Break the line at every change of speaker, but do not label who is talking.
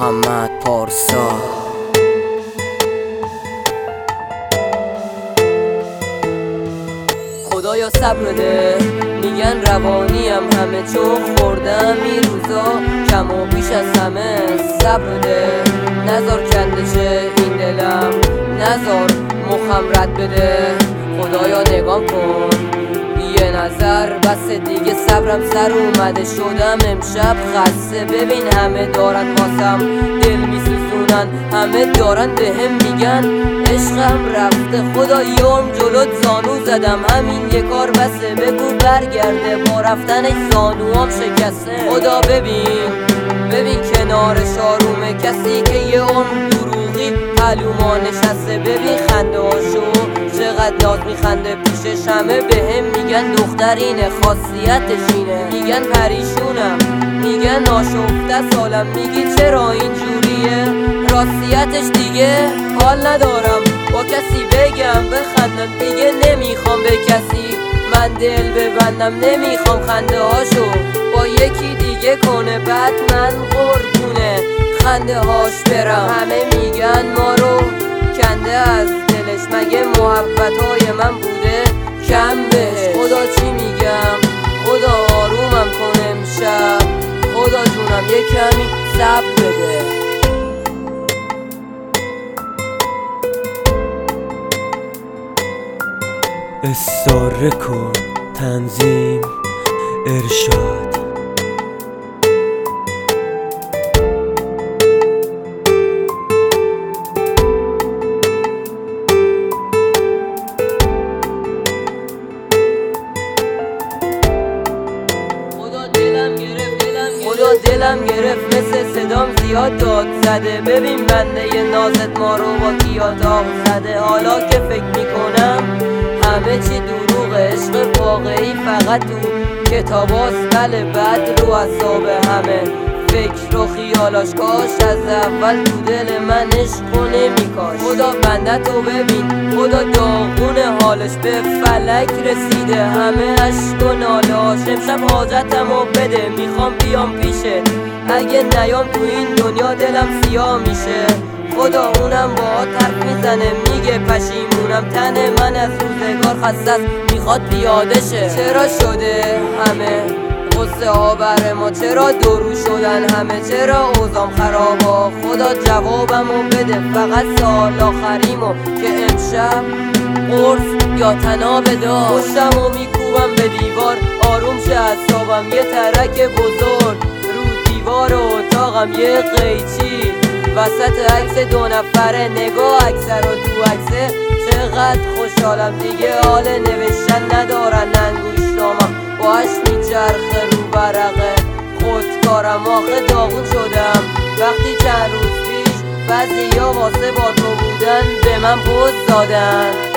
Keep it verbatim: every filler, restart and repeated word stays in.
محمد پارسا. خدایا صبر ده، میگن روانیم همه چون خوردم این روزا کم و بیش از همه. صبر ده، نزار کنده شه این دلم، نزار مخم رد بده. خدایا نگام کن یه نظر، بس دیگه صبرم سر اومده، شدم امشب خسته. ببین همه دارن واسم دل میسوزونن، همه دارن بهم میگن عشقم رفته. خدا یوم جلوت زانو زدم، همین یه کار بسه، بگو برگرده، با رفتنش زانوام شکسته. خدا ببین ببین کنارش آرومه، کسی که یه عمر دروغی پلوما نشسته. ببین خنده هاشو چقدر ناز میخنده پیشش، همه بهم میگن دخترینه خاصیتش اینه. میگن پریشونم، میگن ناشفته سالم، میگی چرا اینجوریه؟ راستیتش دیگه حال ندارم با کسی بگم بخندم، دیگه نمیخوام به کسی من دل ببندم. نمیخوام خنده هاشو با یکی دیگه کنه، بعد من قربونه خنده هاش برم. همه میگن ما رو کنده از دلش، مگه محبت های من بوده کم بهش؟ خدا چی میگم، خدا آرومم کن امشب، خدا جونم یه کمی صبر بده.
استاره کن تنظیم ارشاد.
خدا دلم گرفت مثل صدام زیاد داد زده. ببین بنده نازت ما رو با کیا داغ زده. حالا که فکر میکنم همه چی دروغ، عشق واقعی فقط تو کتاباست. بله بعد رو اعصاب همه فکر و خیالاش، کاش از اول تو دل من عشق و نمیکاش. خدا بنده تو ببین، خدا داغون حالش به فلک رسیده، همه عشق و نالاش. امشب حاجتمو بده، میخوام بیام پیشت، اگه نیام تو این دنیا دلم سیاه میشه. خدا اونم با حرف میزنه میگه پشیمونم، تن من از روزگار خسته است میخواد پیاده شه. چرا شده همه غصه ها بر ما، چرا درو شدن همه، چرا اوضاعم خرابا؟ خدا جوابمو بده، فقط سال آخریمو که امشب قرص یا طناب دار. پشتمو میکوبم به دیوار آروم شه اعصابم، یه ترک بزرگ رو دیوار اتاقم، یه قیچی وسط عکس دو نفره. نگاه اکثر و تو عکسه چقدر خوشحالم، دیگه حال نوشتن ندارن انگوشتامم، باش میچرخه رو برقه خودکارم. آخه داغون شدم وقتی چند روز پیش بعضی یا واسه با تو بودن به من پوز دادن.